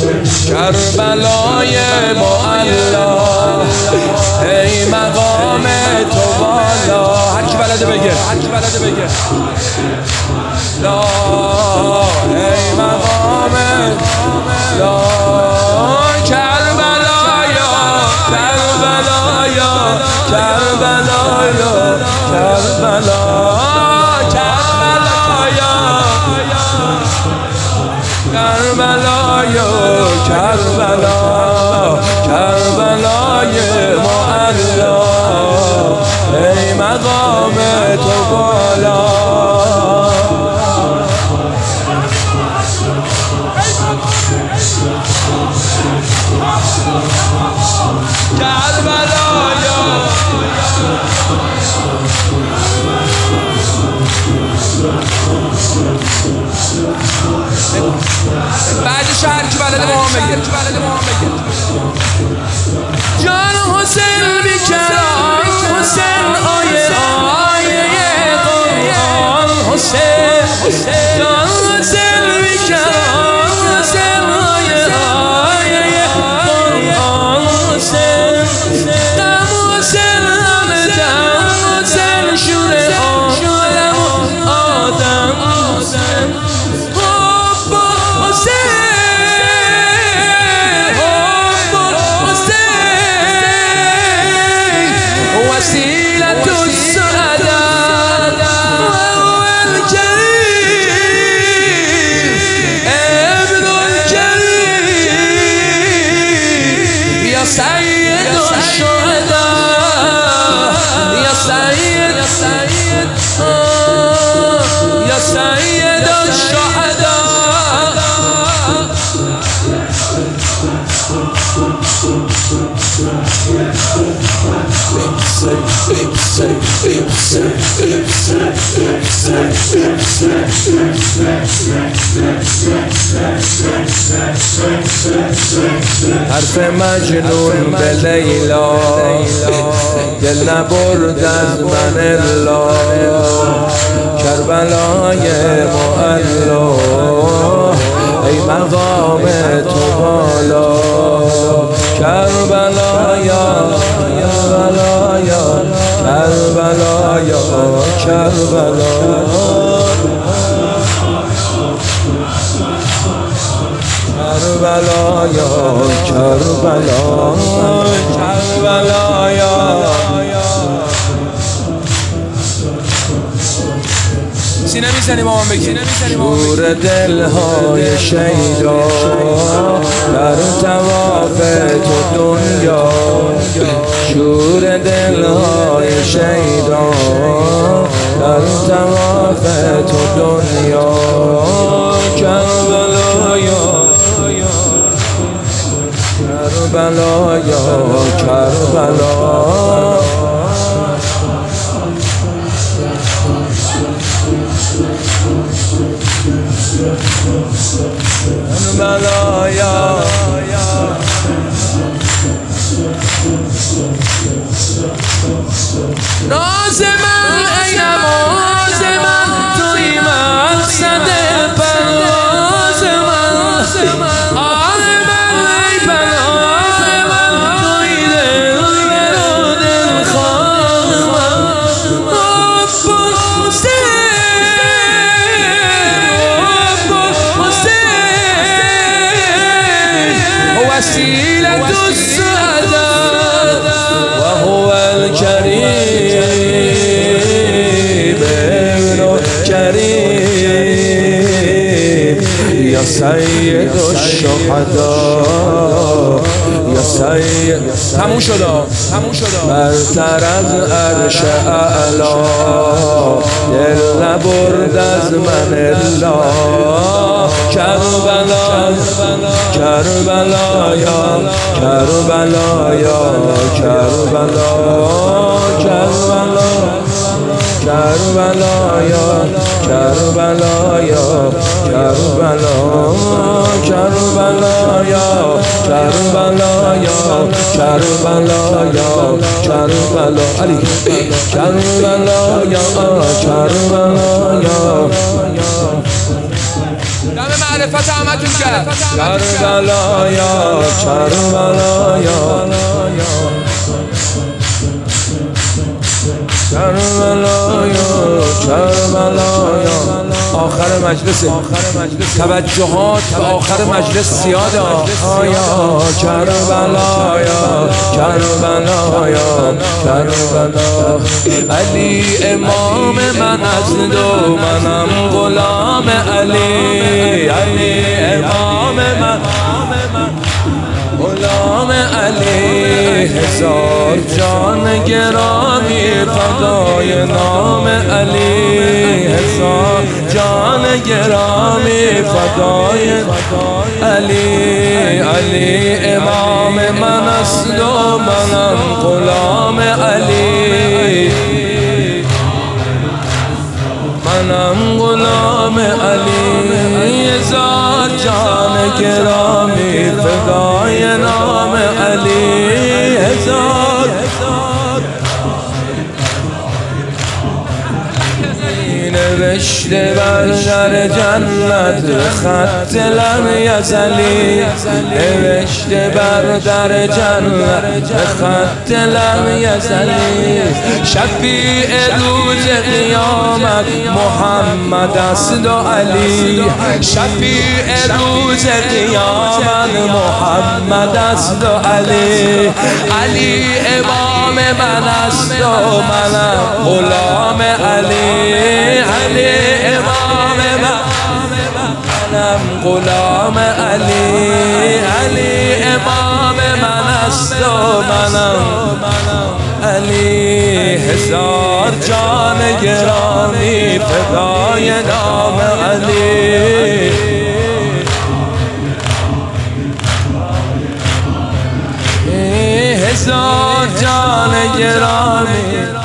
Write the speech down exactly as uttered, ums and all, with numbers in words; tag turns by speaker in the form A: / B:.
A: کربلای معلا ای مقام تو بالا. هر کی بلده بگه، هر کی بلده بگه لا ای مقام لا کربلایا کربلایا کربلایا کربلا کربلایا کربلا کربلای معلا ای مقام تو بالا. کربلایا بعد شهر که بلده با هم بگیر جان حسین بیکران حسین آیه آیه قرآن حسین جان حسین بیکران حسین آیه آیه قرآن حسین دم حسین همه دم حسین شور عالم آدم حسین وسيلة السعداء وهو الكريم ابن الكريم يا سيد الشهداء يا سيد يا سيد الشهداء حرف مجنون به لیلا دل نبرد از من الا کربلای معلا ای مقام تو بالا کربلایا کربلایا کربلایا کربلا کربلایا کربلا کربلایا. سینه میزنی با من بگی شور دلهای شیدا در طواف تو دنیا شور دلهای شیدا در طواف تو دنیا کربلایا کربلایا کربلا کربلایا راز من ای نماز من توی مقصد پرواز من آن من ای پناه من توی دل و دلخواه من حب الحسین حب الحسین وسیلة السعداء وهو الكريم ابن الكريم يا سيد الشهداء يا سيد تموم شد تموم شد برتر از عرش اعلا دل نبرد از من الا کربلا کربلایا کربلایا کربلا کربلا کربلایا کربلایا کربلا کربلایا کربلایا کربلایا کربلا علی کربلایا کربلایا دم معرفت معرفت همتون کرد. کربلایا کربلایا کربلایا کربلایا. آخر مجلس توجهات به آخر مجلس زیاده. آیا کربلایا کربلایا کربلا. علی امام من از دو منم غلام علی. علی امام من غلام علی. هزار جان گرامی فدای نام علی. هزار جان گرامی فدای علی. علی امام من است و منم غلام علی. منم غلام علی. هزار جان گرامی فدای نام علی. هزار نوشته بر در جنت خط لم یزلی. نوشته بر در جنت خط لم یزلی. شفیع روز قیامت محمد است و علی. شفیع روز قیامت محمد است و علی. علی امام من است و منم غلام علی. علی امام منم غلام علی. علی امام من است و منم علی. هزار جان گرامی فدای نام علی. هزار جان گرامی